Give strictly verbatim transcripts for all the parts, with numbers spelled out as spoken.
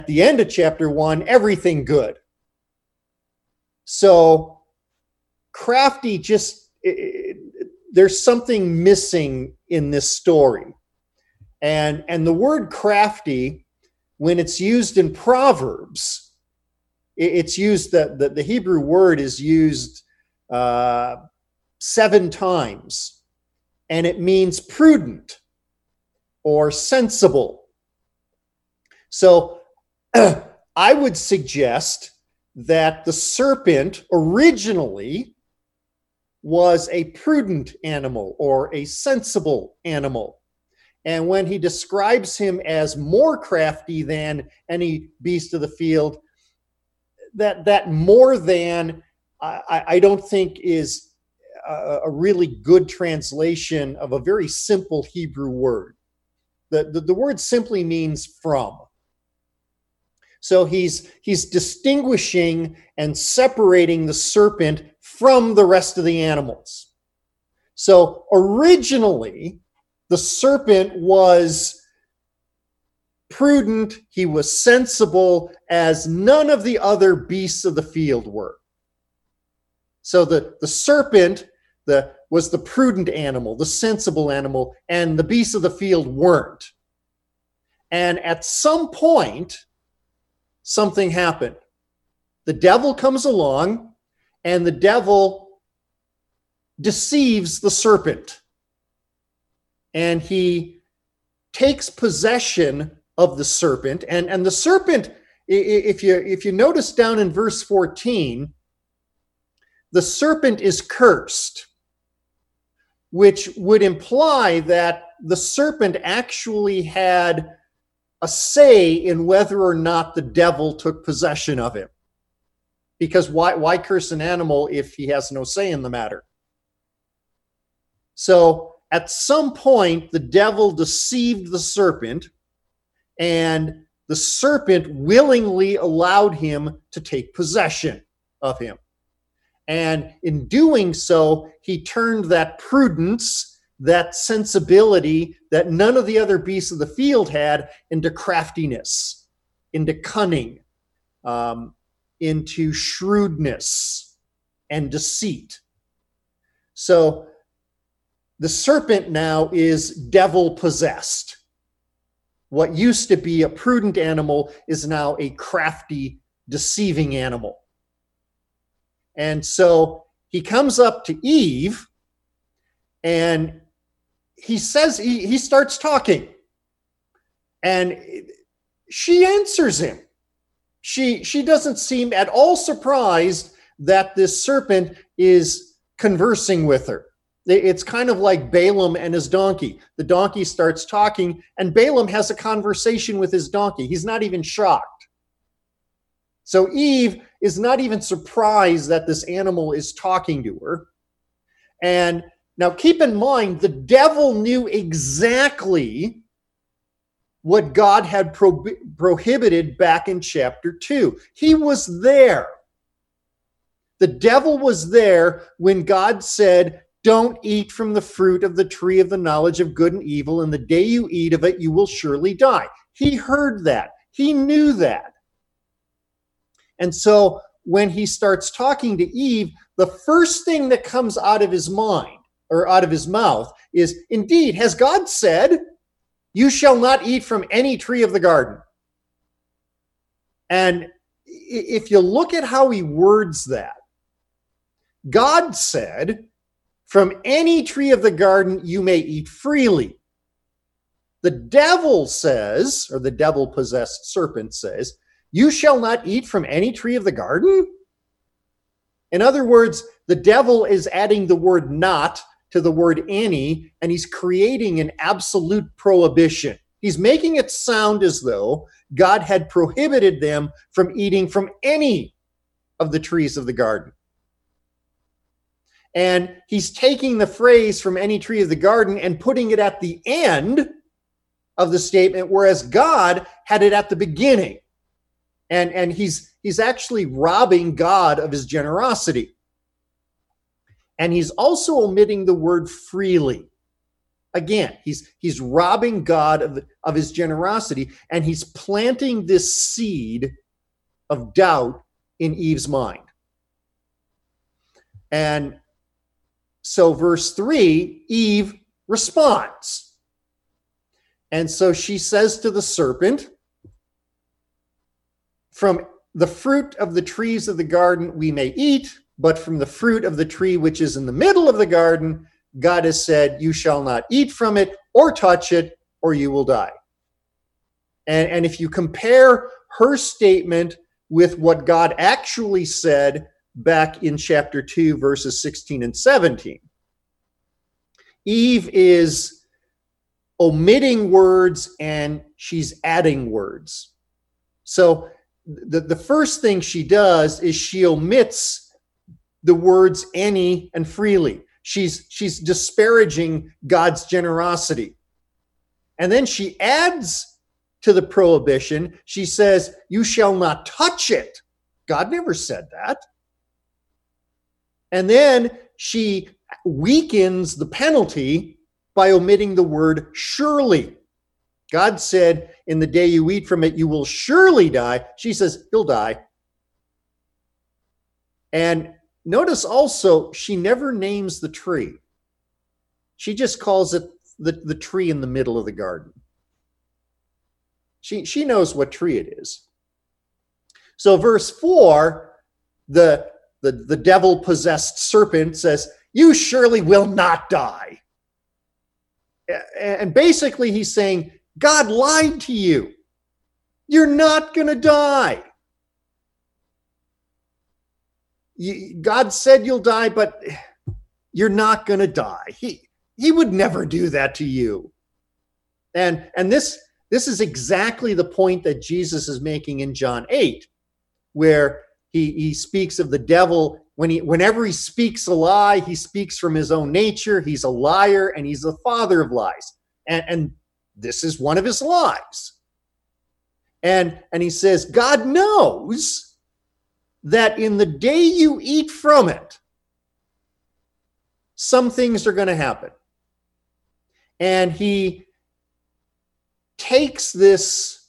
the end of chapter one, everything good. So crafty just, it, it, there's something missing in this story. And, and the word crafty, when it's used in Proverbs, it, it's used, the, the, the Hebrew word is used uh, seven times, and it means prudent or sensible. So I would suggest that the serpent originally was a prudent animal or a sensible animal. And when he describes him as more crafty than any beast of the field, that, that more than, I, I don't think is a, a really good translation of a very simple Hebrew word. The, the, the word simply means from. So he's, he's distinguishing and separating the serpent from the rest of the animals. So originally, the serpent was prudent, he was sensible, as none of the other beasts of the field were. So the, the serpent the, was the prudent animal, the sensible animal, and the beasts of the field weren't. And at some point, something happened. The devil comes along, and the devil deceives the serpent. And he takes possession of the serpent. And, and the serpent, if you, if you notice down in verse fourteen, the serpent is cursed, which would imply that the serpent actually had a say in whether or not the devil took possession of him. Because why, why curse an animal if he has no say in the matter? So at some point, the devil deceived the serpent, and the serpent willingly allowed him to take possession of him. And in doing so, he turned that prudence, that sensibility that none of the other beasts of the field had, into craftiness, into cunning, um, into shrewdness and deceit. So the serpent now is devil possessed. What used to be a prudent animal is now a crafty, deceiving animal. And so he comes up to Eve, and he says, he, he starts talking, and she answers him. She, she doesn't seem at all surprised that this serpent is conversing with her. It's kind of like Balaam and his donkey. The donkey starts talking, and Balaam has a conversation with his donkey. He's not even shocked. So Eve is not even surprised that this animal is talking to her. And now keep in mind, the devil knew exactly what God had pro- prohibited back in chapter two. He was there. The devil was there when God said, "Don't eat from the fruit of the tree of the knowledge of good and evil, and the day you eat of it, you will surely die." He heard that. He knew that. And so when he starts talking to Eve, the first thing that comes out of his mind or out of his mouth is, "Indeed, has God said, you shall not eat from any tree of the garden?" And if you look at how he words that, God said, "From any tree of the garden you may eat freely." The devil says, or the devil-possessed serpent says, "You shall not eat from any tree of the garden?" In other words, the devil is adding the word "not" to the word "any," and he's creating an absolute prohibition. He's making it sound as though God had prohibited them from eating from any of the trees of the garden. And he's taking the phrase "from any tree of the garden" and putting it at the end of the statement, whereas God had it at the beginning. And, and he's, he's actually robbing God of his generosity. And he's also omitting the word "freely." Again, he's he's robbing God of, of his generosity, and he's planting this seed of doubt in Eve's mind. And so verse three, Eve responds. And so she says to the serpent, from the fruit of the trees of the garden we may eat, but from the fruit of the tree which is in the middle of the garden, God has said, you shall not eat from it or touch it, or you will die. And, and if you compare her statement with what God actually said back in chapter two, verses sixteen and seventeen, Eve is omitting words and she's adding words. So the, the first thing she does is she omits the words any and freely. She's, she's disparaging God's generosity. And then she adds to the prohibition. She says, you shall not touch it. God never said that. And then she weakens the penalty by omitting the word surely. God said, in the day you eat from it, you will surely die. She says, you'll die. And notice also, she never names the tree. She just calls it the, the tree in the middle of the garden. She, she knows what tree it is. So verse four, the, the, the devil-possessed serpent says, you surely will not die. And basically he's saying, God lied to you. You're not going to die. God said you'll die, but you're not going to die. He, he would never do that to you. And, and this, this is exactly the point that Jesus is making in John eight, where he, he speaks of the devil. When he, whenever he speaks a lie, he speaks from his own nature. He's a liar and he's the father of lies. And, and this is one of his lies. And, and he says, God knows that in the day you eat from it, some things are going to happen. And he takes this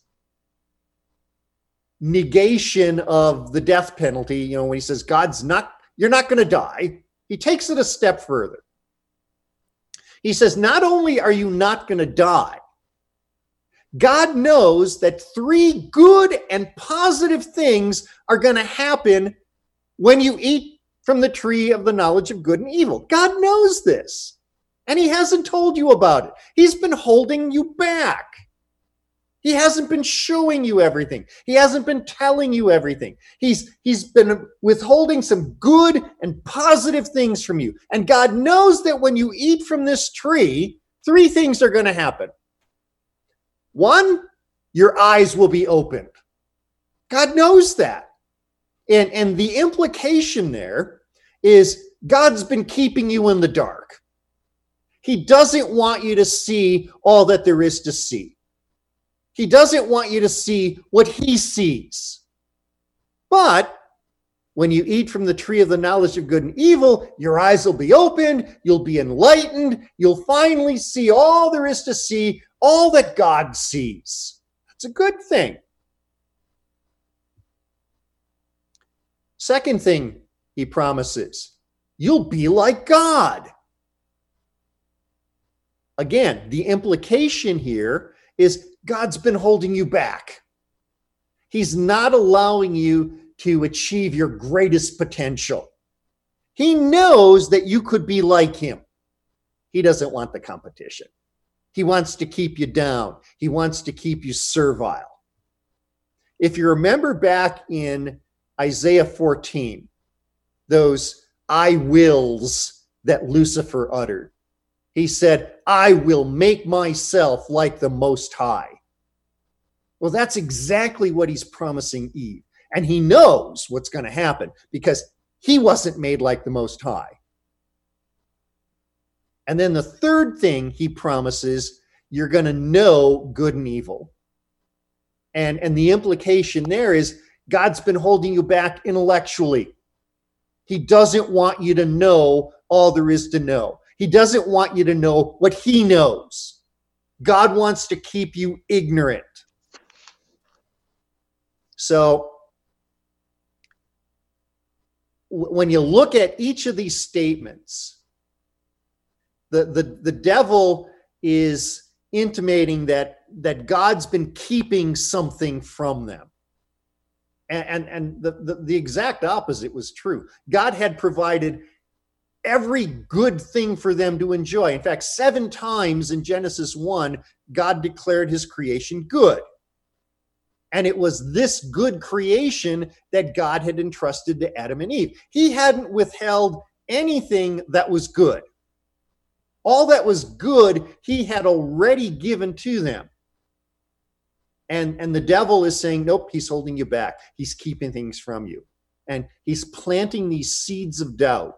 negation of the death penalty, you know, when he says, God's not, you're not going to die, he takes it a step further. He says, not only are you not going to die, God knows that three good and positive things are going to happen when you eat from the tree of the knowledge of good and evil. God knows this, and he hasn't told you about it. He's been holding you back. He hasn't been showing you everything. He hasn't been telling you everything. He's, he's been withholding some good and positive things from you. And God knows that when you eat from this tree, three things are going to happen. One, your eyes will be opened. God knows that. And, and the implication there is God's been keeping you in the dark. He doesn't want you to see all that there is to see. He doesn't want you to see what he sees. But when you eat from the tree of the knowledge of good and evil, your eyes will be opened, you'll be enlightened, you'll finally see all there is to see, all that God sees. That's a good thing. Second thing he promises, you'll be like God. Again, the implication here is God's been holding you back. He's not allowing you to achieve your greatest potential. He knows that you could be like him. He doesn't want the competition. He wants to keep you down. He wants to keep you servile. If you remember back in Isaiah fourteen, those I wills that Lucifer uttered, he said, I will make myself like the Most High. Well, that's exactly what he's promising Eve. And he knows what's going to happen because he wasn't made like the Most High. And then the third thing he promises, you're going to know good and evil. And, and the implication there is God's been holding you back intellectually. He doesn't want you to know all there is to know. He doesn't want you to know what he knows. God wants to keep you ignorant. So when you look at each of these statements, the, the, the devil is intimating that, that God's been keeping something from them. And, and, and the, the, the exact opposite was true. God had provided every good thing for them to enjoy. In fact, seven times in Genesis one, God declared his creation good. And it was this good creation that God had entrusted to Adam and Eve. He hadn't withheld anything that was good. All that was good, he had already given to them. And, and the devil is saying, nope, he's holding you back. He's keeping things from you. And he's planting these seeds of doubt.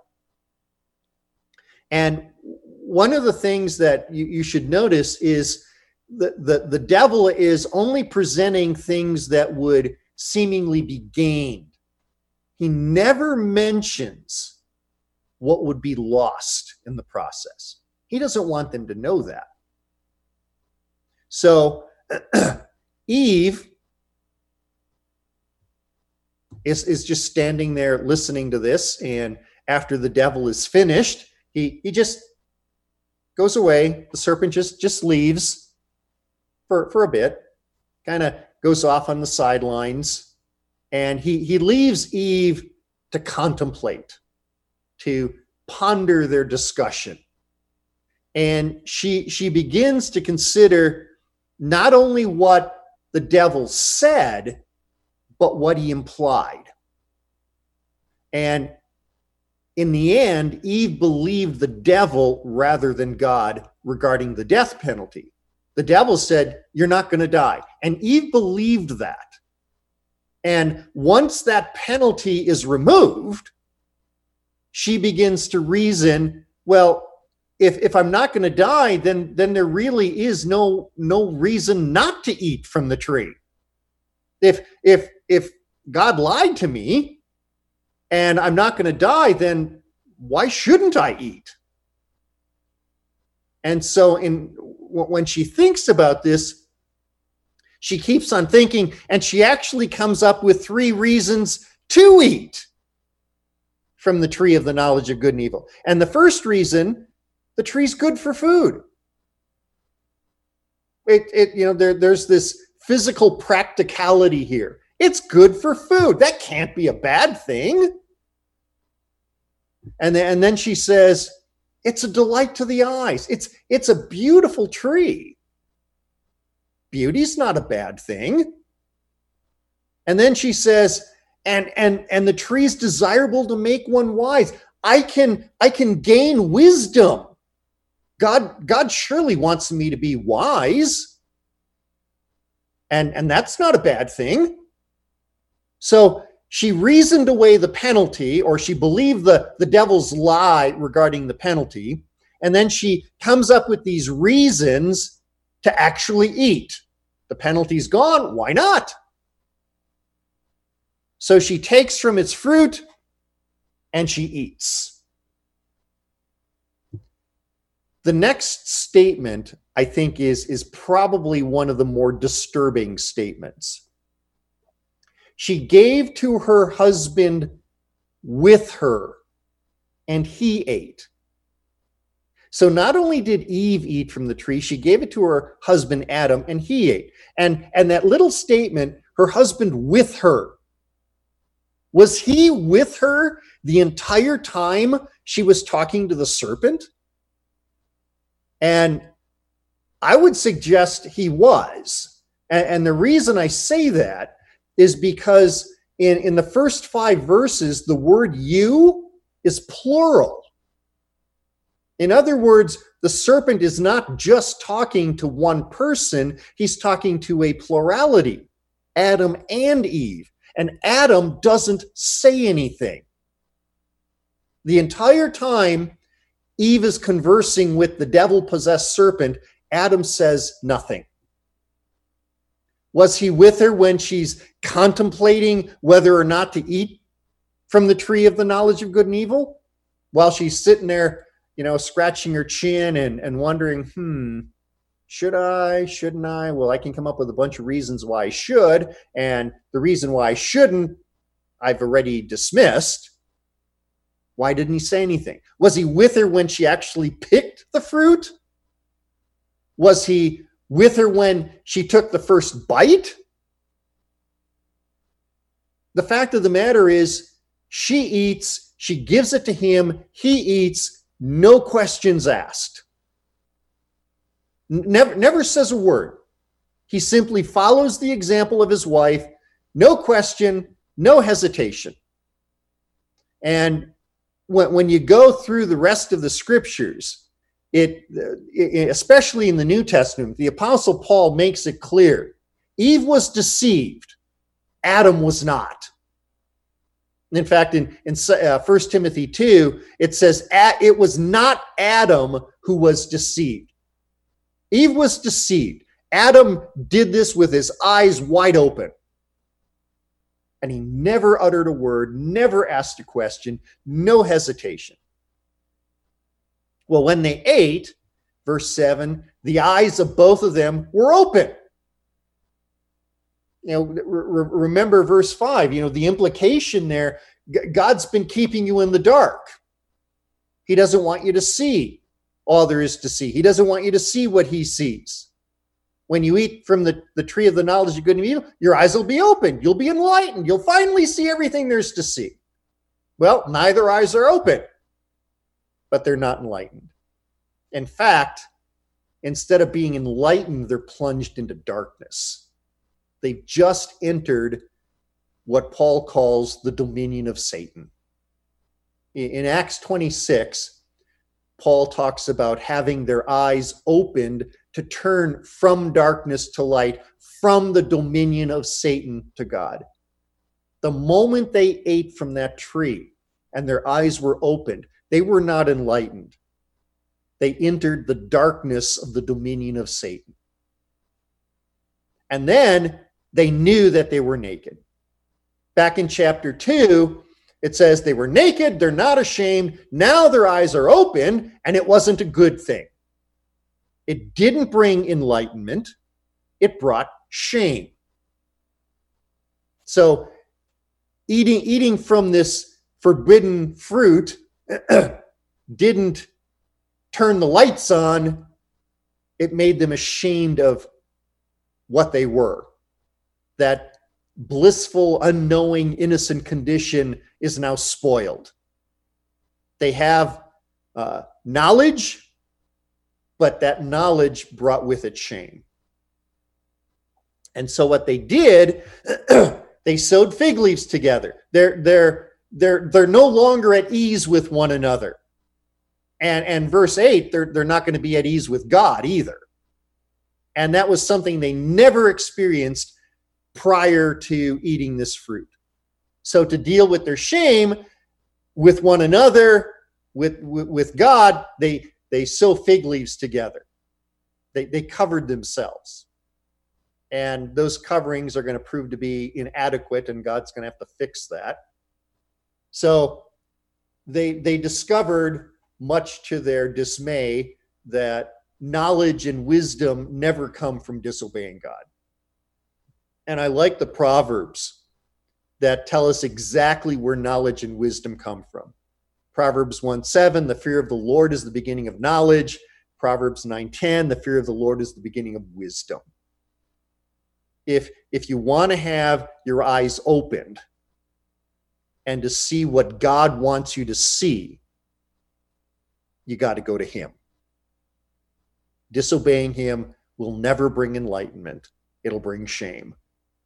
And one of the things that you, you should notice is the, the, the devil is only presenting things that would seemingly be gained. He never mentions what would be lost in the process. He doesn't want them to know that. So Eve is, is just standing there listening to this, and after the devil is finished, he, he just goes away. The serpent just, just leaves for, for a bit, kind of goes off on the sidelines, and he, he leaves Eve to contemplate, to ponder their discussion. And she, she begins to consider not only what the devil said, but what he implied. And in the end, Eve believed the devil rather than God regarding the death penalty. The devil said, you're not going to die. And Eve believed that. And once that penalty is removed, she begins to reason, well, if, if I'm not going to die, then, then there really is no, no reason not to eat from the tree. If, if, if God lied to me and I'm not going to die, then why shouldn't I eat? And so in, when she thinks about this, she keeps on thinking, and she actually comes up with three reasons to eat from the tree of the knowledge of good and evil. And the first reason, the tree's good for food. It, it you know, there, there's this physical practicality here. It's good for food. That can't be a bad thing. And then, and then she says, it's a delight to the eyes. It's, it's a beautiful tree. Beauty's not a bad thing. And then she says, and, and, and the tree's desirable to make one wise. I can, I can gain wisdom. God, God surely wants me to be wise. And, and that's not a bad thing. So she reasoned away the penalty, or she believed the, the devil's lie regarding the penalty. And then she comes up with these reasons to actually eat. The penalty's gone. Why not? So she takes from its fruit and she eats. The next statement, I think, is, is probably one of the more disturbing statements. She gave to her husband with her, and he ate. So not only did Eve eat from the tree, she gave it to her husband Adam, and he ate. And, and that little statement, her husband with her, was he with her the entire time she was talking to the serpent? And I would suggest he was. And, and the reason I say that is because in, in the first five verses, the word you is plural. In other words, the serpent is not just talking to one person, he's talking to a plurality, Adam and Eve. And Adam doesn't say anything. The entire time Eve is conversing with the devil-possessed serpent, Adam says nothing. Was he with her when she's contemplating whether or not to eat from the tree of the knowledge of good and evil? While she's sitting there you know, scratching her chin and, and wondering, hmm, should I, shouldn't I? Well, I can come up with a bunch of reasons why I should. And the reason why I shouldn't, I've already dismissed. Why didn't he say anything? Was he with her when she actually picked the fruit? Was he with her when she took the first bite? The fact of the matter is, she eats, she gives it to him, he eats, no questions asked. Never, never says a word. He simply follows the example of his wife, no question, no hesitation. And when, when you go through the rest of the scriptures, it, it, especially in the New Testament, the Apostle Paul makes it clear. Eve was deceived. Adam was not. In fact, in, in uh, First Timothy two, it says, it was not Adam who was deceived. Eve was deceived. Adam did this with his eyes wide open. And he never uttered a word, never asked a question, no hesitation. Well, when they ate, verse seven, the eyes of both of them were open. You know, re- remember verse five, you know, the implication there, God's been keeping you in the dark. He doesn't want you to see all there is to see. He doesn't want you to see what he sees. When you eat from the, the tree of the knowledge of good and evil, your eyes will be open. You'll be enlightened. You'll finally see everything there's to see. Well, neither eyes are open, but they're not enlightened. In fact, instead of being enlightened, they're plunged into darkness. They've just entered what Paul calls the dominion of Satan. In Acts twenty-six, Paul talks about having their eyes opened to turn from darkness to light, from the dominion of Satan to God. The moment they ate from that tree and their eyes were opened, they were not enlightened. They entered the darkness of the dominion of Satan. And then they knew that they were naked. Back in chapter two, it says they were naked, they're not ashamed, now their eyes are open, and it wasn't a good thing. It didn't bring enlightenment, it brought shame. So eating, eating from this forbidden fruit didn't turn the lights on, it made them ashamed of what they were. That blissful, unknowing, innocent condition is now spoiled. They have uh, knowledge, but that knowledge brought with it shame. And so what they did, they sewed fig leaves together. They're, they're, they're, they're no longer at ease with one another. And, and verse eight, they're, they're not going to be at ease with God either. And that was something they never experienced prior to eating this fruit. So to deal with their shame with one another, with, with, with God, they, they sew fig leaves together. They, they covered themselves. And those coverings are going to prove to be inadequate, and God's going to have to fix that. So they, they discovered, much to their dismay, that knowledge and wisdom never come from disobeying God. And I like the Proverbs that tell us exactly where knowledge and wisdom come from. Proverbs one seven, the fear of the Lord is the beginning of knowledge. Proverbs nine ten, the fear of the Lord is the beginning of wisdom. If, if you want to have your eyes opened and to see what God wants you to see, you got to go to him. Disobeying him will never bring enlightenment. It'll bring shame.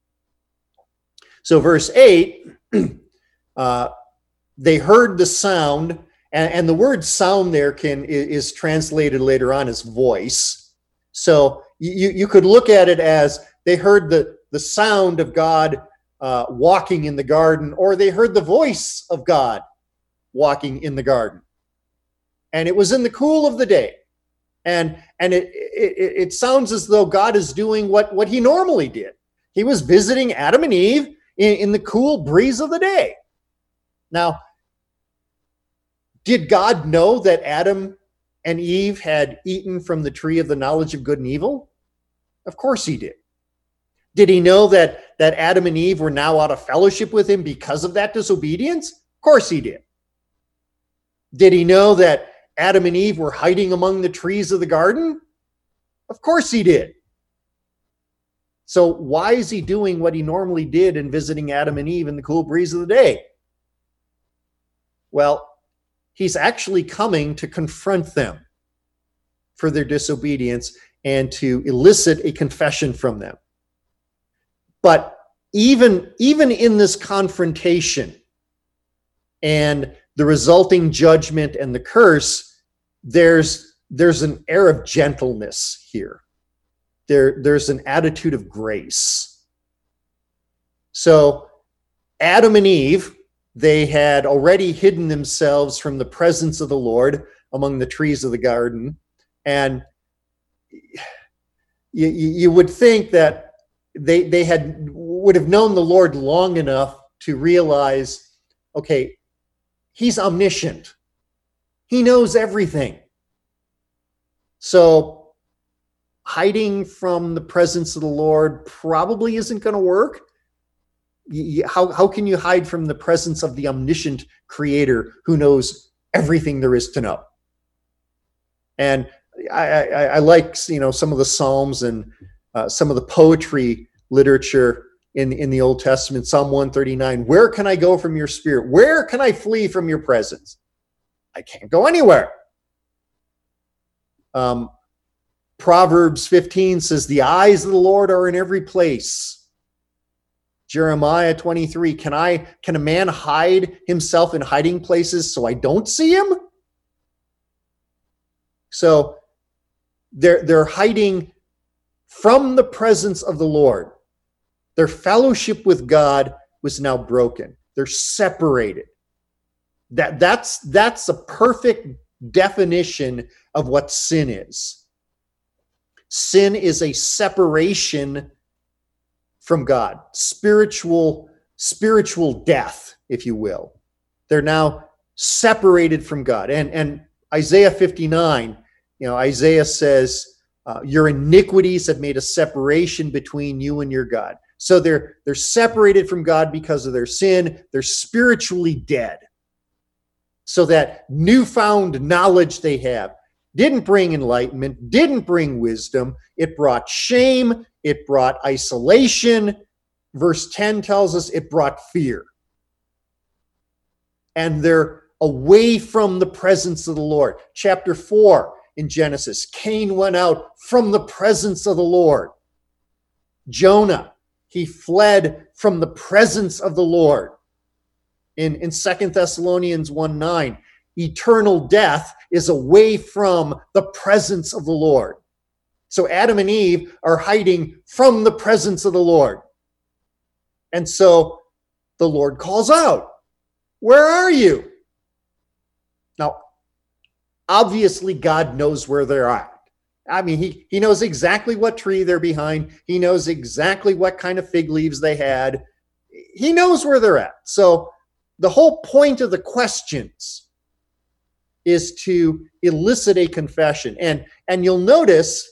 So verse eight, uh, they heard the sound, and, and the word sound there can is translated later on as voice. So you, you could look at it as they heard the, the sound of God uh, walking in the garden, or they heard the voice of God walking in the garden. And it was in the cool of the day. And, and it, it, it sounds as though God is doing what, what he normally did. He was visiting Adam and Eve in, in the cool breeze of the day. Now, did God know that Adam and Eve had eaten from the tree of the knowledge of good and evil? Of course he did. Did he know that, that Adam and Eve were now out of fellowship with him because of that disobedience? Of course he did. Did he know that Adam and Eve were hiding among the trees of the garden? Of course he did. So why is he doing what he normally did in visiting Adam and Eve in the cool breeze of the day? Well, he's actually coming to confront them for their disobedience and to elicit a confession from them. But even, even in this confrontation and the resulting judgment and the curse, there's, there's an air of gentleness here. There, there's an attitude of grace. So Adam and Eve, they had already hidden themselves from the presence of the Lord among the trees of the garden. And you, you would think that they, they had would have known the Lord long enough to realize, okay, he's omniscient. He knows everything. So hiding from the presence of the Lord probably isn't going to work. You, how, how can you hide from the presence of the omniscient creator who knows everything there is to know? And I, I, I like, you know, some of the Psalms and uh, some of the poetry literature in, in the Old Testament. Psalm one thirty-nine, where can I go from your spirit? Where can I flee from your presence? I can't go anywhere. Um, Proverbs fifteen says, the eyes of the Lord are in every place. Jeremiah twenty-three, can I, can a man hide himself in hiding places so I don't see him? So they're, they're hiding from the presence of the Lord. Their fellowship with God was now broken. They're separated. That, that's, that's a perfect definition of what sin is. Sin is a separation from God, spiritual, spiritual death, if you will. They're now separated from God. And, and Isaiah fifty-nine, you know, Isaiah says, uh, your iniquities have made a separation between you and your God. So they're, they're separated from God because of their sin. They're spiritually dead. So that newfound knowledge they have didn't bring enlightenment, didn't bring wisdom. It brought shame. It brought isolation. Verse ten tells us it brought fear. And they're away from the presence of the Lord. Chapter four in Genesis, Cain went out from the presence of the Lord. Jonah, he fled from the presence of the Lord. In, in Second Thessalonians one nine, eternal death is away from the presence of the Lord. So Adam and Eve are hiding from the presence of the Lord. And so the Lord calls out, where are you? Now, obviously God knows where they're at. I mean, he, he knows exactly what tree they're behind. He knows exactly what kind of fig leaves they had. He knows where they're at. So the whole point of the questions is to elicit a confession. And, and you'll notice,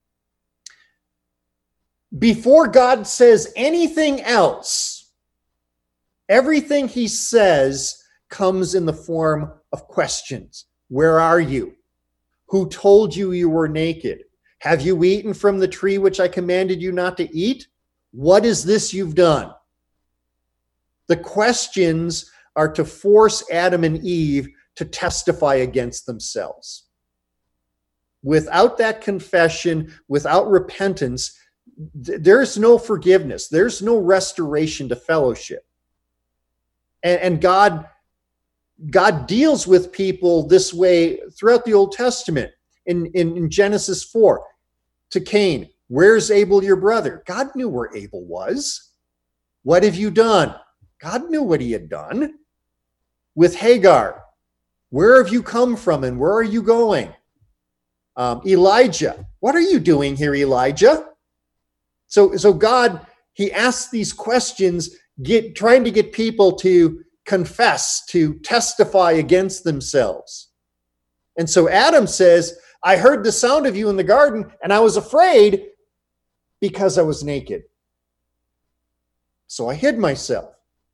before God says anything else, everything he says comes in the form of questions. Where are you? Who told you you were naked? Have you eaten from the tree which I commanded you not to eat? What is this you've done? The questions are to force Adam and Eve to testify against themselves. Without that confession, without repentance, th- there's no forgiveness. There's no restoration to fellowship. And, and God, God deals with people this way throughout the Old Testament. In, in, in Genesis four, to Cain, where's Abel your brother? God knew where Abel was. What have you done? God knew what he had done. With Hagar, where have you come from and where are you going? Um, Elijah, what are you doing here, Elijah? So, so God, he asks these questions, get, trying to get people to confess, to testify against themselves. And so Adam says, I heard the sound of you in the garden, and I was afraid because I was naked. So I hid myself.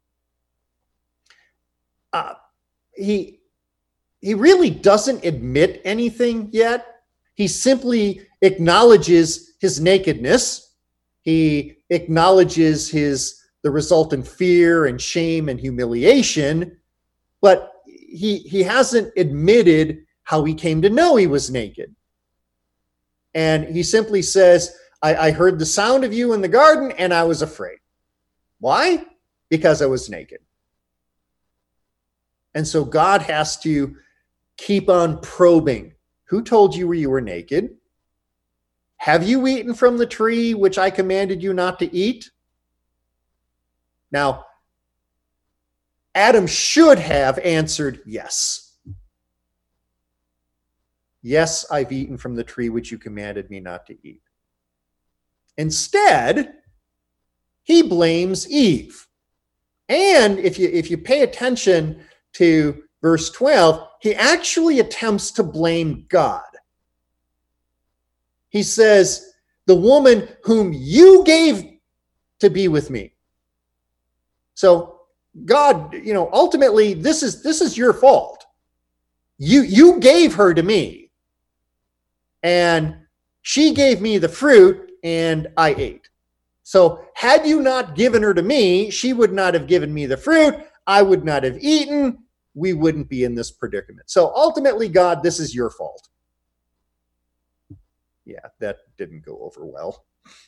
Uh, he, he really doesn't admit anything yet. He simply acknowledges his nakedness. He acknowledges his the resultant fear and shame and humiliation, but he, he hasn't admitted how he came to know he was naked. And he simply says, I, I heard the sound of you in the garden and I was afraid. Why? Because I was naked. And so God has to keep on probing. Who told you you were naked? Have you eaten from the tree which I commanded you not to eat? Now, Adam should have answered yes. Yes, I've eaten from the tree which you commanded me not to eat. Instead, he blames Eve. And if you, if you pay attention to verse twelve, he actually attempts to blame God. He says, the woman whom you gave to be with me. So God, you know, ultimately, this is this is your fault. You you gave her to me, and she gave me the fruit, and I ate. So had you not given her to me, she would not have given me the fruit. I would not have eaten. We wouldn't be in this predicament. So ultimately, God, this is your fault. Yeah, that didn't go over well.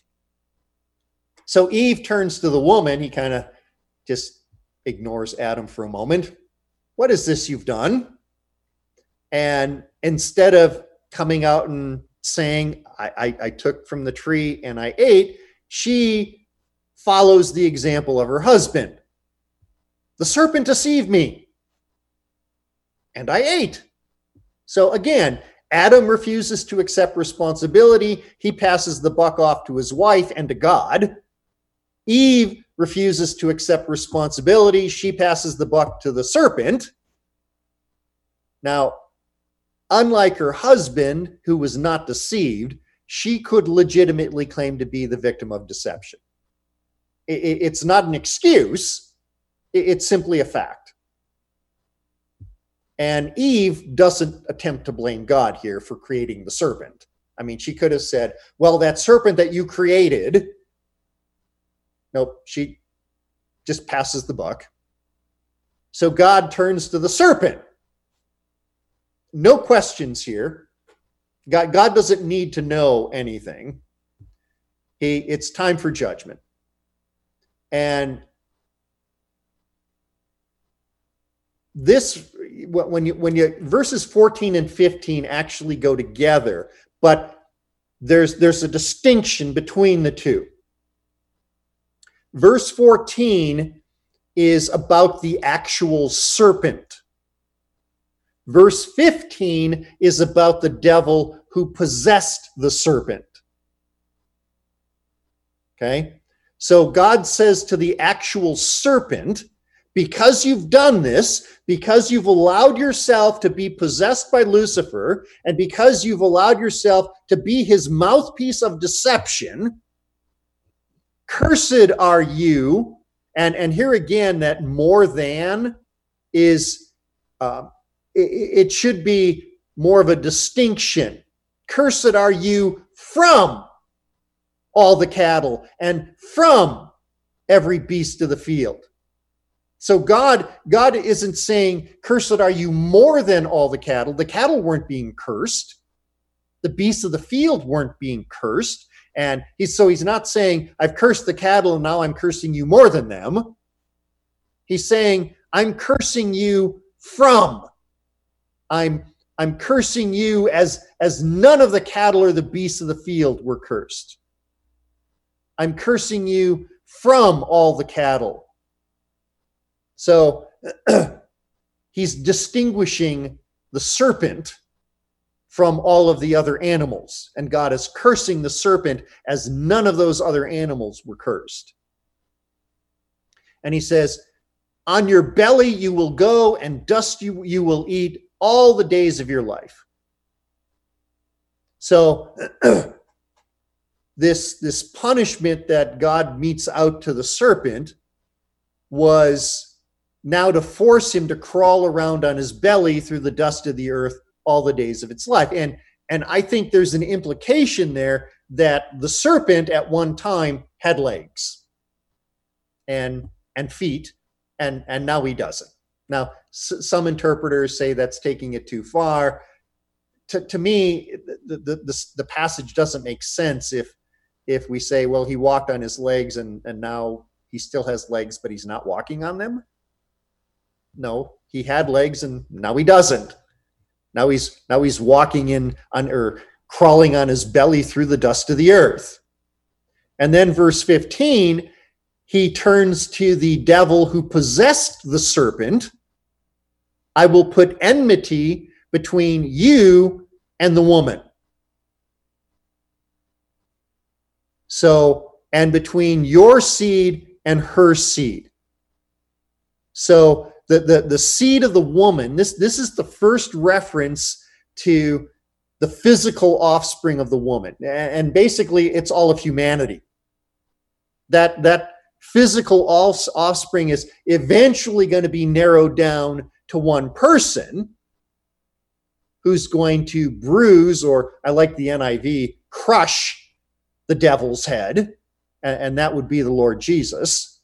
So Eve turns to the woman. He kind of just ignores Adam for a moment. What is this you've done? And instead of coming out and saying, I, I, I took from the tree and I ate, she follows the example of her husband. The serpent deceived me, and I ate. So again, Adam refuses to accept responsibility. He passes the buck off to his wife and to God. Eve refuses to accept responsibility. She passes the buck to the serpent. Now, unlike her husband, who was not deceived, she could legitimately claim to be the victim of deception. It's not an excuse. It's simply a fact. And Eve doesn't attempt to blame God here for creating the serpent. I mean, she could have said, well, that serpent that you created. Nope, she just passes the buck. So God turns to the serpent. No questions here. God, God doesn't need to know anything. He, it's time for judgment. And this, when you, when you, verses fourteen and fifteen actually go together, but there's, there's a distinction between the two. Verse fourteen is about the actual serpent. Verse fifteen is about the devil who possessed the serpent. Okay? So God says to the actual serpent, because you've done this, because you've allowed yourself to be possessed by Lucifer, and because you've allowed yourself to be his mouthpiece of deception, cursed are you. And, and here again, that more than is, uh, it, it should be more of a distinction. Cursed are you from all the cattle and from every beast of the field. So God, God isn't saying, cursed are you more than all the cattle. The cattle weren't being cursed. The beasts of the field weren't being cursed. And he's, so he's not saying, I've cursed the cattle and now I'm cursing you more than them. He's saying, I'm cursing you from. I'm, I'm cursing you as, as none of the cattle or the beasts of the field were cursed. I'm cursing you from all the cattle. So he's distinguishing the serpent from all of the other animals. And God is cursing the serpent as none of those other animals were cursed. And he says, on your belly you will go, and dust you, you will eat all the days of your life. So this, this punishment that God metes out to the serpent was now to force him to crawl around on his belly through the dust of the earth all the days of its life. And, and I think there's an implication there that the serpent at one time had legs and, and feet, and, and now he doesn't. Now, s- some interpreters say that's taking it too far. To, to me, the, the, the, the passage doesn't make sense if, if we say, well, he walked on his legs and, and now he still has legs, but he's not walking on them. No, he had legs and now he doesn't. Now he's now he's walking in on or crawling on his belly through the dust of the earth. And then verse fifteen, he turns to the devil who possessed the serpent. I will put enmity between you and the woman. So, and between your seed and her seed. So the, the, the seed of the woman, this, this is the first reference to the physical offspring of the woman. And basically, it's all of humanity. That, that physical offspring is eventually going to be narrowed down to one person who's going to bruise, or I like the N I V, crush the devil's head, and that would be the Lord Jesus.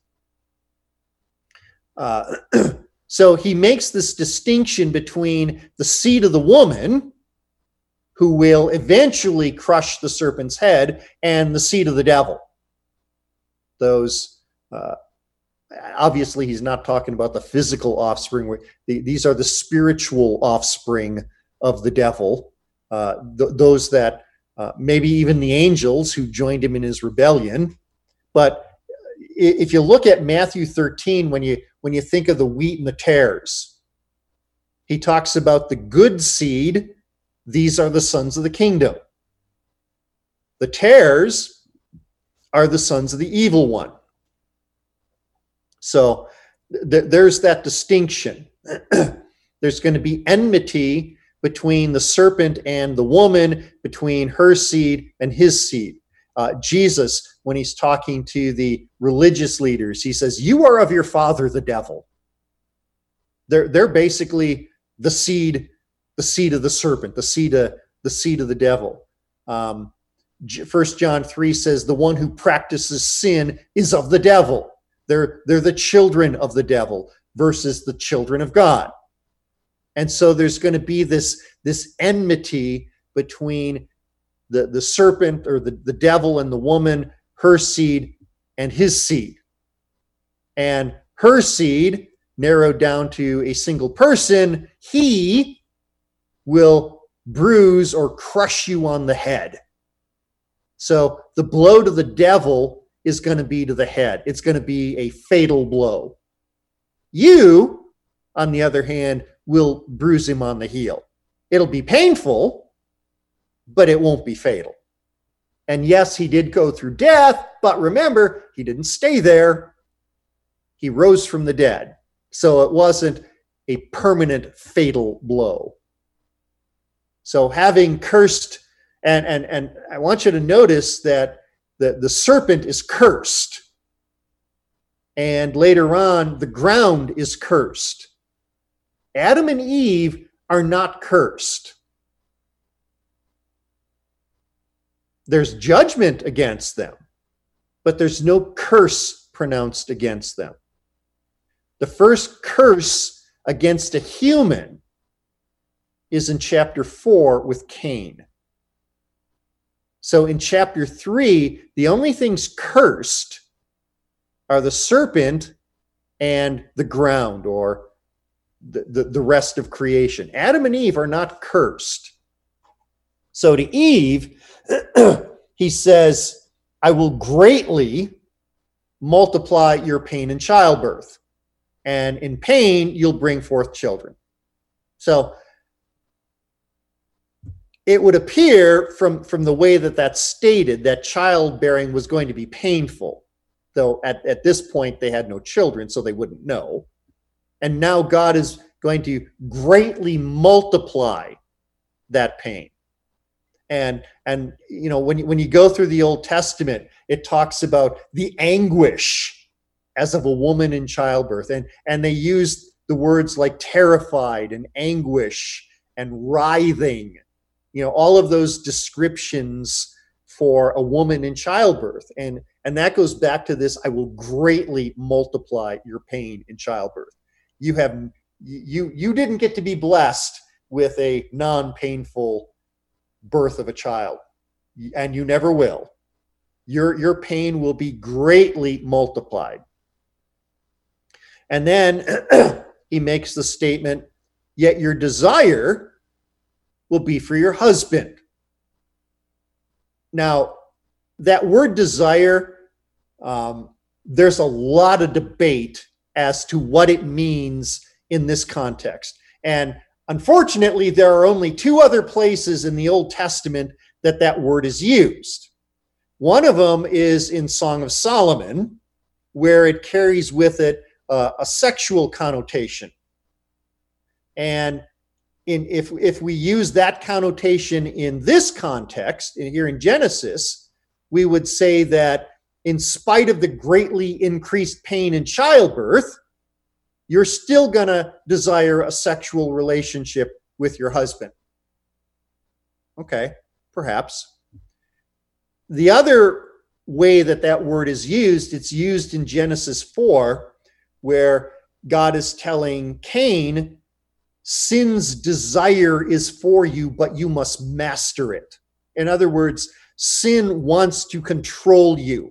Uh, so he makes this distinction between the seed of the woman, who will eventually crush the serpent's head, and the seed of the devil. Those, uh, obviously, he's not talking about the physical offspring. These are the spiritual offspring of the devil, uh, th- those that uh, maybe even the angels who joined him in his rebellion. But if you look at Matthew thirteen, when you when you think of the wheat and the tares, he talks about the good seed. These are the sons of the kingdom. The tares are the sons of the evil one. So th- there's that distinction. There's going to be enmity between the serpent and the woman, between her seed and his seed. Uh, Jesus, when he's talking to the religious leaders, he says, "You are of your father, the devil." They're, they're basically the seed, the seed of the serpent, the seed of, the seed of the devil. Um, First John three says, "The one who practices sin is of the devil." They're, they're the children of the devil versus the children of God. And so there's going to be this, this enmity between the, the serpent or the, the devil and the woman, her seed and his seed. And her seed, narrowed down to a single person, he will bruise or crush you on the head. So the blow to the devil is going to be to the head. It's going to be a fatal blow. You, on the other hand, will bruise him on the heel. It'll be painful, but it won't be fatal. And yes, he did go through death, but remember, he didn't stay there. He rose from the dead. So it wasn't a permanent fatal blow. So having cursed, and, and, and I want you to notice that the, the serpent is cursed. And later on, the ground is cursed. Adam and Eve are not cursed. There's judgment against them, but there's no curse pronounced against them. The first curse against a human is in chapter four with Cain. So in chapter three, the only things cursed are the serpent and the ground, or the, the, the rest of creation. Adam and Eve are not cursed. So to Eve, he says, "I will greatly multiply your pain in childbirth, and in pain you'll bring forth children." So it would appear from, from the way that that's stated that childbearing was going to be painful, though at, at this point they had no children, so they wouldn't know. And now God is going to greatly multiply that pain. And, and you know, when, when you go through the Old Testament, it talks about the anguish as of a woman in childbirth. And, and they use the words like terrified and anguish and writhing, you know, all of those descriptions for a woman in childbirth. And, and that goes back to this, I will greatly multiply your pain in childbirth. You have, you, you didn't get to be blessed with a non-painful birth of a child, and you never will. Your, your pain will be greatly multiplied. And then he makes the statement, yet your desire will be for your husband. Now, that word desire, um, there's a lot of debate as to what it means in this context. And unfortunately, there are only two other places in the Old Testament that that word is used. One of them is in Song of Solomon, where it carries with it uh, a sexual connotation. And in, if, if we use that connotation in this context, in, here in Genesis, we would say that in spite of the greatly increased pain in childbirth, you're still going to desire a sexual relationship with your husband. Okay, perhaps. The other way that that word is used, it's used in Genesis four, where God is telling Cain, sin's desire is for you, but you must master it. In other words, sin wants to control you.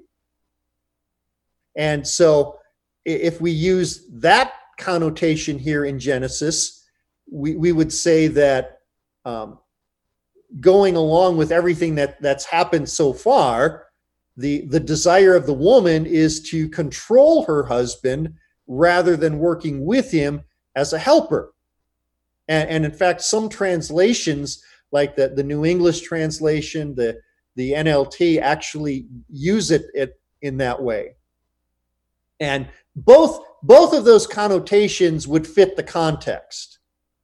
And so if we use that connotation here in Genesis, we, we would say that um, going along with everything that, that's happened so far, the, the desire of the woman is to control her husband rather than working with him as a helper. And, and in fact, some translations, like the, the New English translation, the, the N L T, actually use it, it in that way. And both, both of those connotations would fit the context.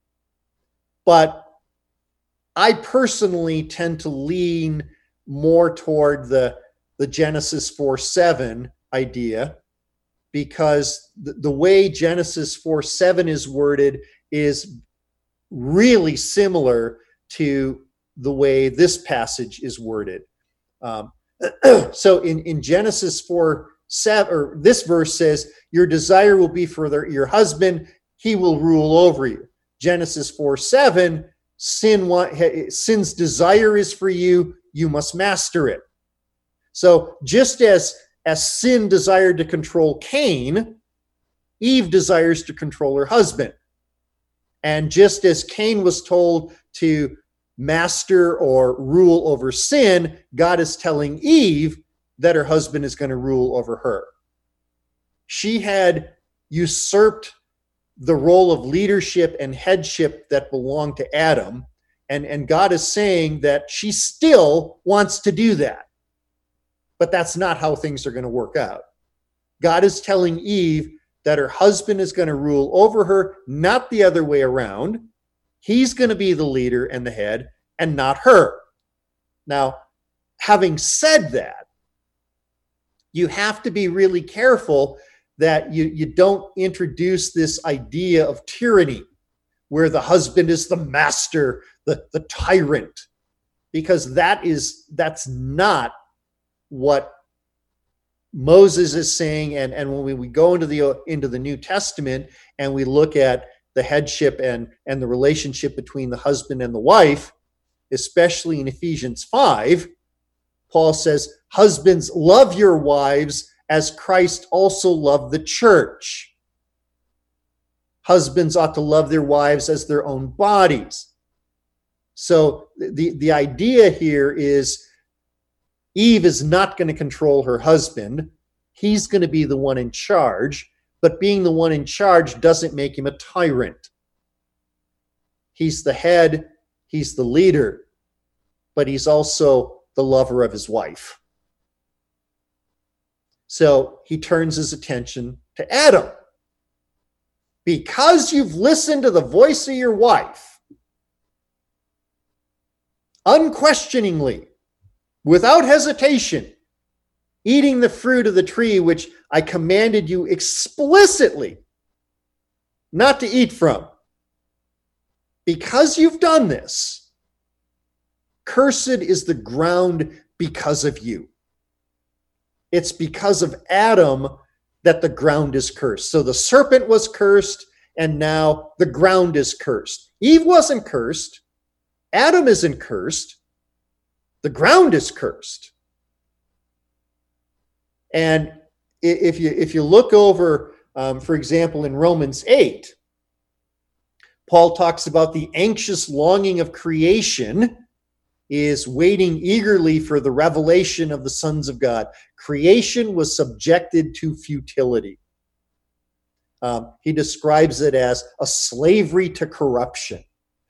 But I personally tend to lean more toward the, the Genesis four seven idea, because the, the way Genesis four seven is worded is really similar to the way this passage is worded. Um, so in, in Genesis four seven, or this verse says, your desire will be for the, your husband, he will rule over you. Genesis four seven, sin want, sin's desire is for you, you must master it. So just as, as sin desired to control Cain, Eve desires to control her husband. And just as Cain was told to master or rule over sin, God is telling Eve that her husband is going to rule over her. She had usurped the role of leadership and headship that belonged to Adam. And, and God is saying that she still wants to do that. But that's not how things are going to work out. God is telling Eve that her husband is going to rule over her, not the other way around. He's going to be the leader and the head, and not her. Now, having said that, you have to be really careful that you, you don't introduce this idea of tyranny, where the husband is the master, the, the tyrant, because that is, that's not what Moses is saying. And, and when we, we go into the, into the New Testament and we look at the headship and, and the relationship between the husband and the wife, especially in Ephesians five, Paul says, husbands, love your wives as Christ also loved the church. Husbands ought to love their wives as their own bodies. So the, the idea here is Eve is not going to control her husband. He's going to be the one in charge, but being the one in charge doesn't make him a tyrant. He's the head, he's the leader, but he's also the lover of his wife. So he turns his attention to Adam. Because you've listened to the voice of your wife, unquestioningly, without hesitation, eating the fruit of the tree which I commanded you explicitly not to eat from. Because you've done this, cursed is the ground because of you. It's because of Adam that the ground is cursed. So the serpent was cursed, and now the ground is cursed. Eve wasn't cursed. Adam isn't cursed. The ground is cursed. And if you if you look over, um, for example, in Romans eight, Paul talks about the anxious longing of creation is waiting eagerly for the revelation of the sons of God. Creation was subjected to futility. Um, he describes it as a slavery to corruption.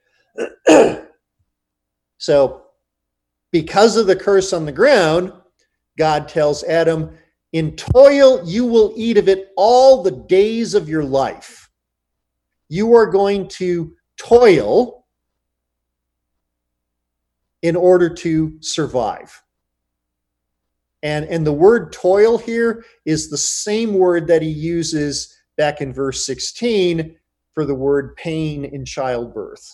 So, because of the curse on the ground, God tells Adam, in toil you will eat of it all the days of your life. You are going to toil in order to survive. And, and the word toil here is the same word that he uses back in verse sixteen for the word pain in childbirth.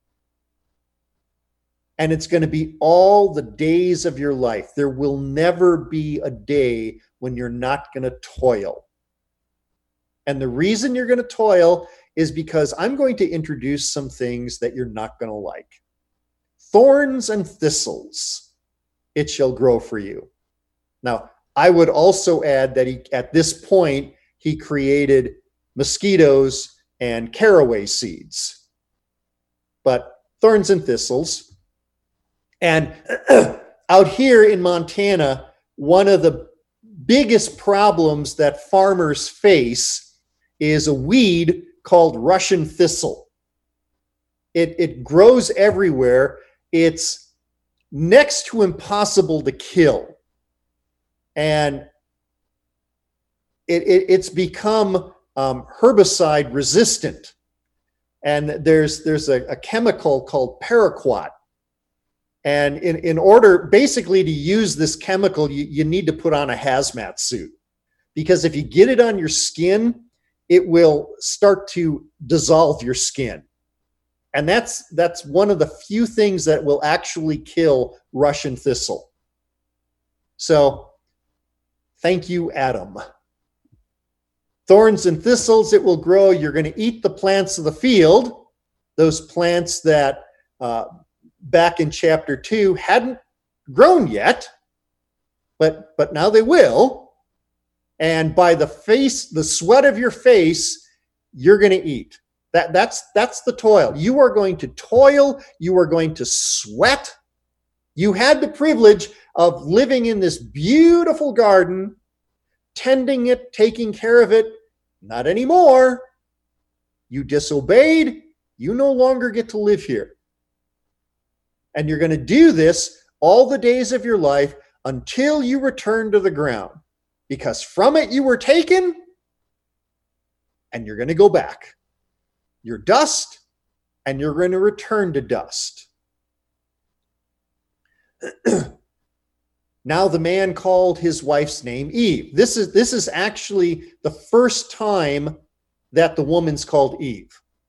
And it's going to be all the days of your life. There will never be a day when you're not going to toil. And the reason you're going to toil is because I'm going to introduce some things that you're not going to like. Thorns and thistles, it shall grow for you. Now, I would also add that he, at this point, he created mosquitoes and caraway seeds. But thorns and thistles. And out here in Montana, one of the biggest problems that farmers face is a weed called Russian thistle. It, it grows everywhere. It's next to impossible to kill. And it, it, it's become um, herbicide resistant. And there's, there's a, a chemical called paraquat. And in, in order basically to use this chemical, you, you need to put on a hazmat suit. Because if you get it on your skin, it will start to dissolve your skin. And that's that's one of the few things that will actually kill Russian thistle. So, thank you, Adam. Thorns and thistles it will grow. You're going to eat the plants of the field, those plants that uh, back in chapter two hadn't grown yet, but but now they will. And by the face, the sweat of your face, you're going to eat. That, that's, that's the toil. You are going to toil. You are going to sweat. You had the privilege of living in this beautiful garden, tending it, taking care of it. Not anymore. You disobeyed. You no longer get to live here. And you're going to do this all the days of your life until you return to the ground. Because from it you were taken, and you're going to go back. You're dust, and you're going to return to dust. Now the man called his wife's name Eve. This is, this is actually the first time that the woman's called Eve.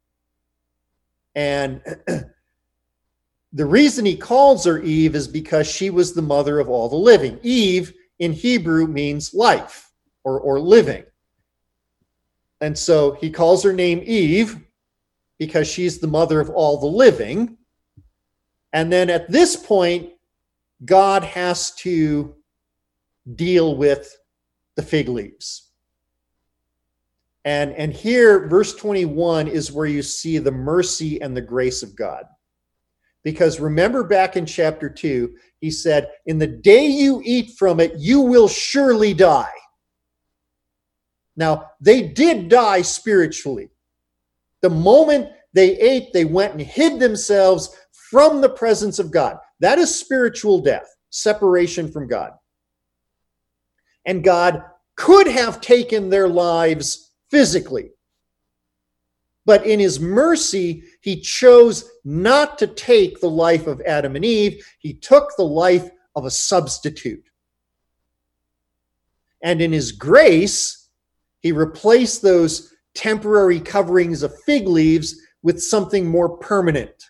And the reason he calls her Eve is because she was the mother of all the living. Eve in Hebrew means life or, or living. And so he calls her name Eve because she's the mother of all the living. And then at this point, God has to deal with the fig leaves. And, and here, verse twenty-one is where you see the mercy and the grace of God. Because remember back in chapter two, he said, in the day you eat from it, you will surely die. Now, they did die spiritually. The moment they ate, they went and hid themselves from the presence of God. That is spiritual death, separation from God. And God could have taken their lives physically. But in his mercy, he chose not to take the life of Adam and Eve. He took the life of a substitute. And in his grace, he replaced those temporary coverings of fig leaves with something more permanent.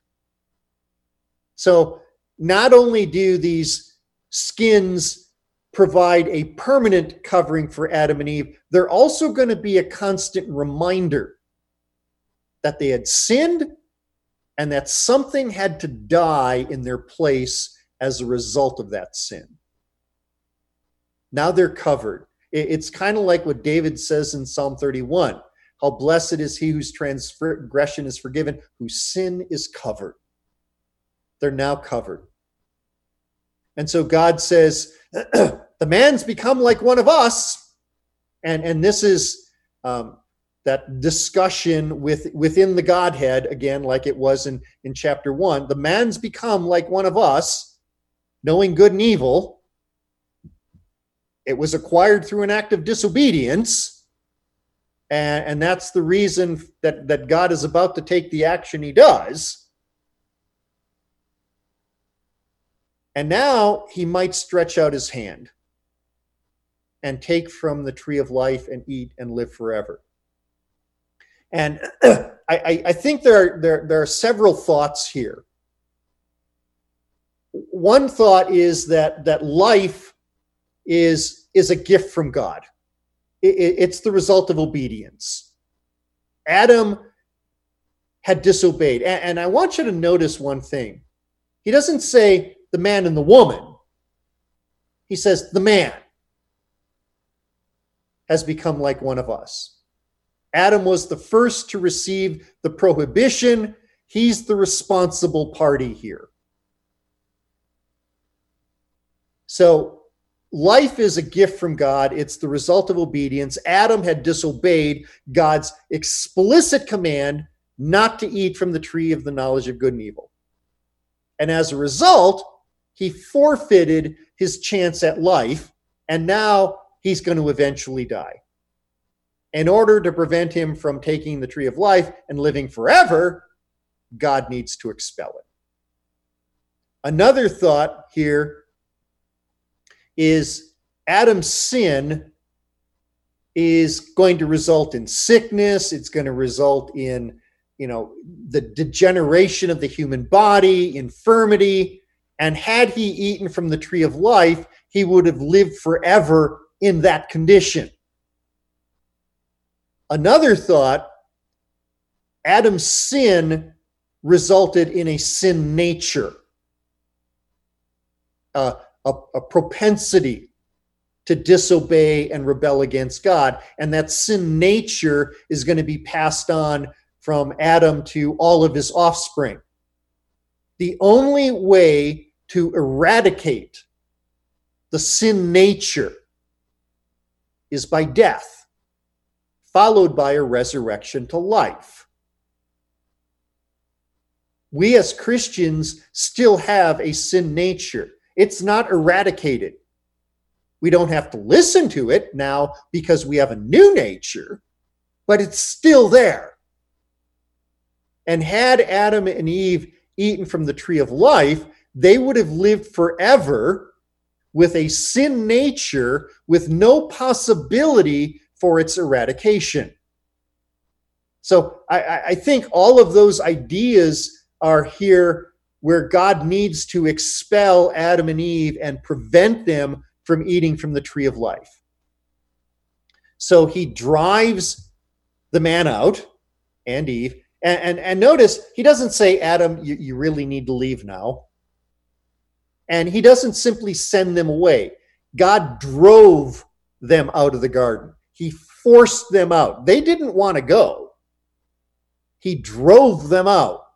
So not only do these skins provide a permanent covering for Adam and Eve, they're also going to be a constant reminder that they had sinned and that something had to die in their place as a result of that sin. Now they're covered. It's kind of like what David says in Psalm thirty-one. How blessed is he whose transgression is forgiven, whose sin is covered. They're now covered. And so God says, the man's become like one of us. And, and this is um, that discussion with, within the Godhead, again, like it was in, in chapter one. The man's become like one of us, knowing good and evil. It was acquired through an act of disobedience. And, and that's the reason that, that God is about to take the action he does. And now he might stretch out his hand and take from the tree of life and eat and live forever. And I, I think there are, there, there are several thoughts here. One thought is that, that life is, is a gift from God. It, it, it's the result of obedience. Adam had disobeyed. And, and I want you to notice one thing. He doesn't say the man and the woman. He says the man has become like one of us. Adam was the first to receive the prohibition. He's the responsible party here. So life is a gift from God. It's the result of obedience. Adam had disobeyed God's explicit command not to eat from the tree of the knowledge of good and evil. And as a result, he forfeited his chance at life, and now he's going to eventually die. In order to prevent him from taking the tree of life and living forever, God needs to expel it. Another thought here is Adam's sin is going to result in sickness. It's going to result in, you know, the degeneration of the human body, infirmity. And had he eaten from the tree of life, he would have lived forever in that condition. Another thought, Adam's sin resulted in a sin nature, uh, a, a propensity to disobey and rebel against God. And that sin nature is going to be passed on from Adam to all of his offspring. The only way to eradicate the sin nature is by death, followed by a resurrection to life. We as Christians still have a sin nature. It's not eradicated. We don't have to listen to it now because we have a new nature, but it's still there. And had Adam and Eve eaten from the tree of life, they would have lived forever with a sin nature with no possibility for its eradication. So I, I think all of those ideas are here where God needs to expel Adam and Eve and prevent them from eating from the tree of life. So he drives the man out and Eve. And, and, and notice, he doesn't say, Adam, you, you really need to leave now. And he doesn't simply send them away. God drove them out of the garden. He forced them out. They didn't want to go. He drove them out.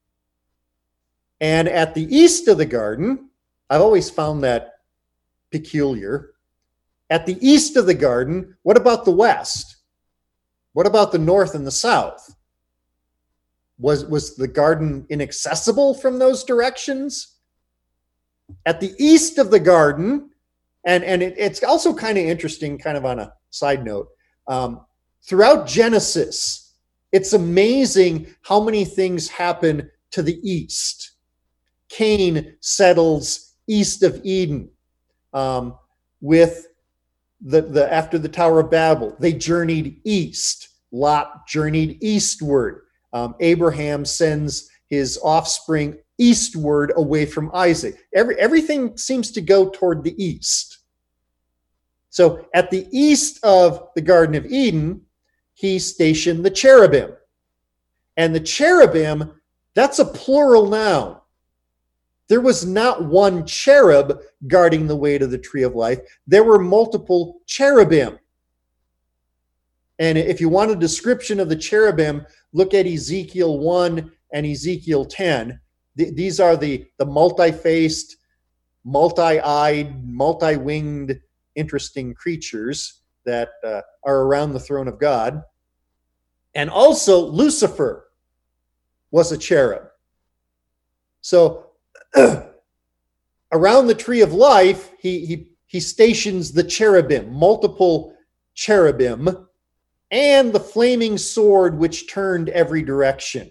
And at the east of the garden, I've always found that peculiar. At the east of the garden, what about the west? What about the north and the south? Was, was the garden inaccessible from those directions? At the east of the garden, and, and it, it's also kind of interesting, kind of on a side note, um, throughout Genesis, It's amazing how many things happen to the east. Cain settles east of Eden um, with the, the after the Tower of Babel. They journeyed east. Lot journeyed eastward. Um, Abraham sends his offspring eastward away from Isaac. Every, everything seems to go toward the east. So at the east of the Garden of Eden, he stationed the cherubim. And the cherubim, that's a plural noun. There was not one cherub guarding the way to the tree of life. There were multiple cherubim. And if you want a description of the cherubim, look at Ezekiel one and Ezekiel ten. These are the, the multi-faced, multi-eyed, multi-winged, interesting creatures that uh, are around the throne of God. And also Lucifer was a cherub. So around the tree of life, he, he, he stations the cherubim, multiple cherubim, and the flaming sword which turned every direction.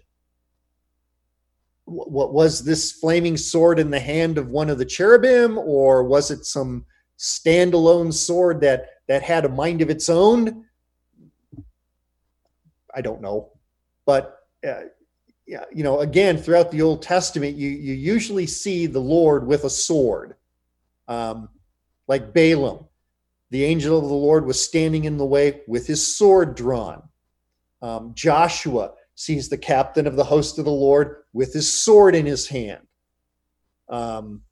What was this flaming sword in the hand of one of the cherubim, or was it some standalone sword that, that had a mind of its own? I don't know. But, uh, yeah, you know, again, throughout the Old Testament, you, you usually see the Lord with a sword. Um, like Balaam, the angel of the Lord was standing in the way with his sword drawn. Um, Joshua sees the captain of the host of the Lord with his sword in his hand. Um,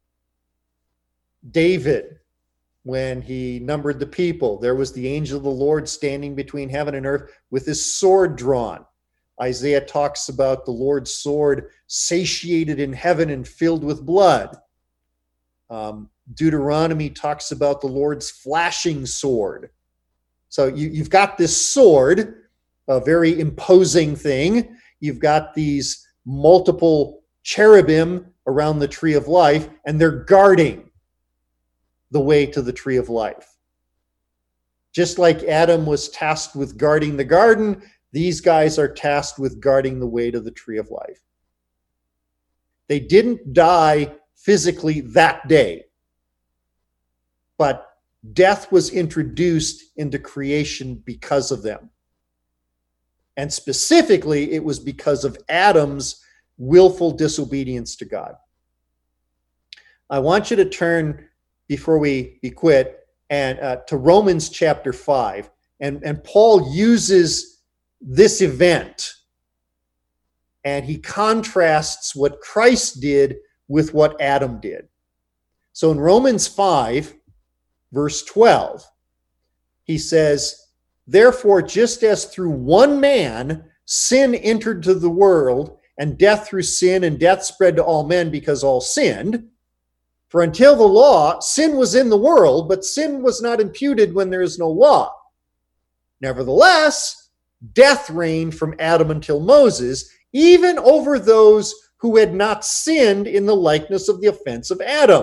David, when he numbered the people, there was the angel of the Lord standing between heaven and earth with his sword drawn. Isaiah talks about the Lord's sword satiated in heaven and filled with blood. Um, Deuteronomy talks about the Lord's flashing sword. So you, you've got this sword, a very imposing thing. You've got these multiple cherubim around the tree of life, and they're guarding the way to the tree of life. Just like Adam was tasked with guarding the garden, these guys are tasked with guarding the way to the tree of life. They didn't die physically that day, but death was introduced into creation because of them. And specifically, it was because of Adam's willful disobedience to God. I want you to turn, before we, we quit, and uh, to Romans chapter five. And, and Paul uses this event, and he contrasts what Christ did with what Adam did. So in Romans five, verse twelve, he says, "Therefore, just as through one man sin entered to the world, and death through sin, and death spread to all men because all sinned, for until the law, sin was in the world, but sin was not imputed when there is no law. Nevertheless, death reigned from Adam until Moses, even over those who had not sinned in the likeness of the offense of Adam,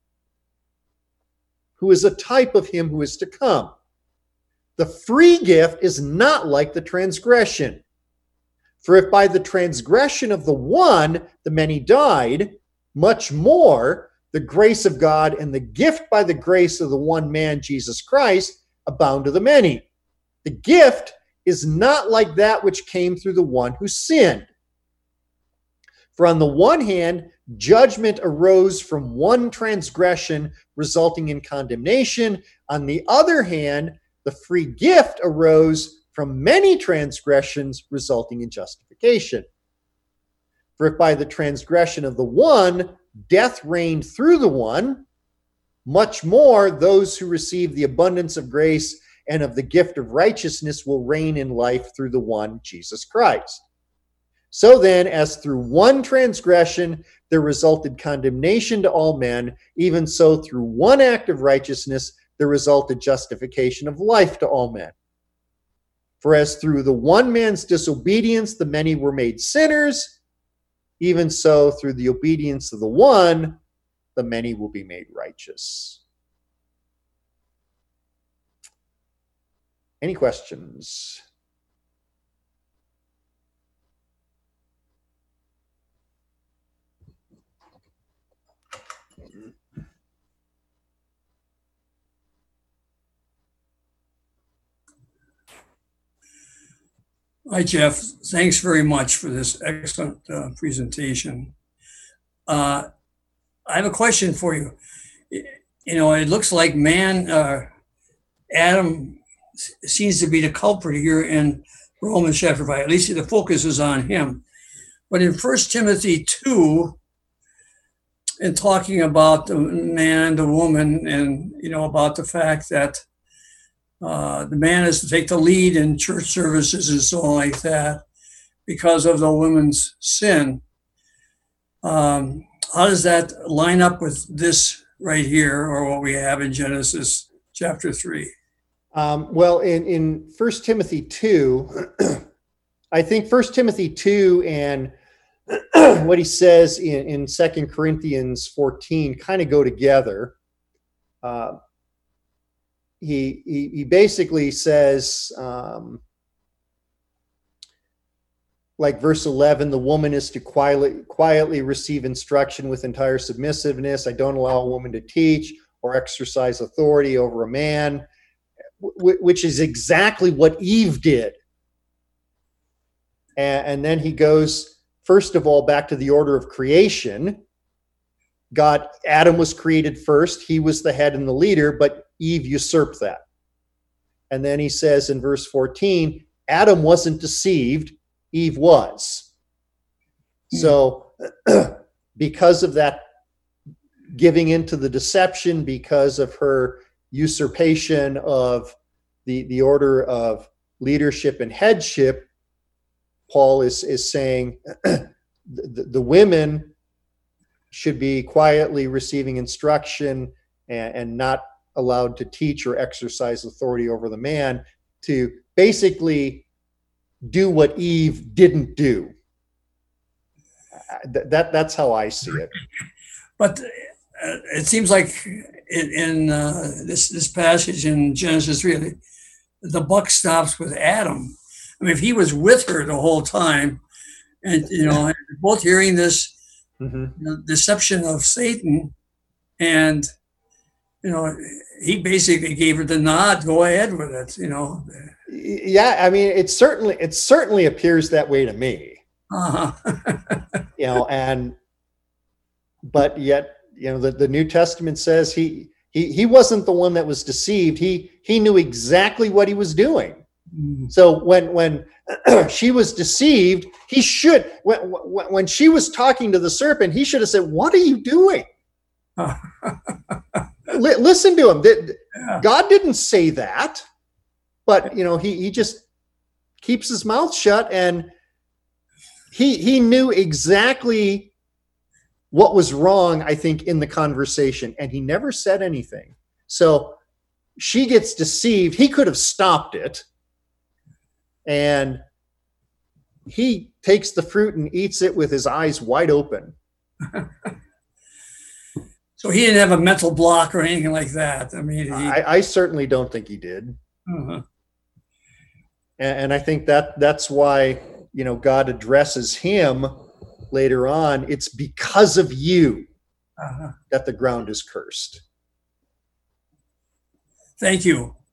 who is a type of him who is to come. The free gift is not like the transgression. For if by the transgression of the one the many died, much more the grace of God and the gift by the grace of the one man, Jesus Christ, abound to the many. The gift is not like that which came through the one who sinned. For on the one hand, judgment arose from one transgression, resulting in condemnation. On the other hand, the free gift arose from many transgressions, resulting in justification. For if by the transgression of the one, death reigned through the one, much more those who receive the abundance of grace and of the gift of righteousness will reign in life through the one, Jesus Christ. So then, as through one transgression there resulted condemnation to all men, even so through one act of righteousness there resulted justification of life to all men. For as through the one man's disobedience the many were made sinners, even so through the obedience of the one the many will be made righteous." Any questions? Hi, Jeff. Thanks very much for this excellent uh, presentation. Uh, I have a question for you. You know, it looks like man, uh, Adam seems to be the culprit here in Romans chapter five. At least the focus is on him. But in First Timothy two, in talking about the man, the woman, and, you know, about the fact that uh, the man is to take the lead in church services and so on like that because of the woman's sin. Um, how does that line up with this right here, or what we have in Genesis chapter three? Um, well, in, in First Timothy two, I think First Timothy two and what he says in, in Second Corinthians fourteen kind of go together. Uh, he, he he basically says, um, like verse eleven, the woman is to quietly quietly receive instruction with entire submissiveness. I don't allow a woman to teach or exercise authority over a man, w- which is exactly what Eve did. And, and then he goes, first of all, back to the order of creation. God, Adam was created first. He was the head and the leader, but Eve usurped that. And then he says in verse fourteen, Adam wasn't deceived, Eve was. So because of that giving into the deception, because of her usurpation of the, the order of leadership and headship, Paul is, is saying the, the women should be quietly receiving instruction and, and not allowed to teach or exercise authority over the man, to basically do what Eve didn't do. That, that that's how I see it. But uh, it seems like in, in uh, this this passage in Genesis three, the buck stops with Adam. I mean, if he was with her the whole time, and you know, both hearing this mm-hmm. you know, deception of Satan, and you know, he basically gave her the nod. Go ahead with it. You know. Yeah, I mean, it certainly it certainly appears that way to me. Uh-huh. You know, and but yet, you know, the, the New Testament says he he he wasn't the one that was deceived. He he knew exactly what he was doing. Mm-hmm. So when when she was deceived, he should when when she was talking to the serpent, he should have said, "What are you doing?" L- listen to him. Yeah. God didn't say that, but you know, he he just keeps his mouth shut, and he he knew exactly what was wrong, I think, in the conversation, and he never said anything. So she gets deceived. He could have stopped it, and he takes the fruit and eats it with his eyes wide open. So he didn't have a mental block or anything like that. I mean, he... I, I certainly don't think he did. Uh-huh. And, and I think that that's why, you know, God addresses him later on. It's because of you uh-huh. that the ground is cursed. Thank you.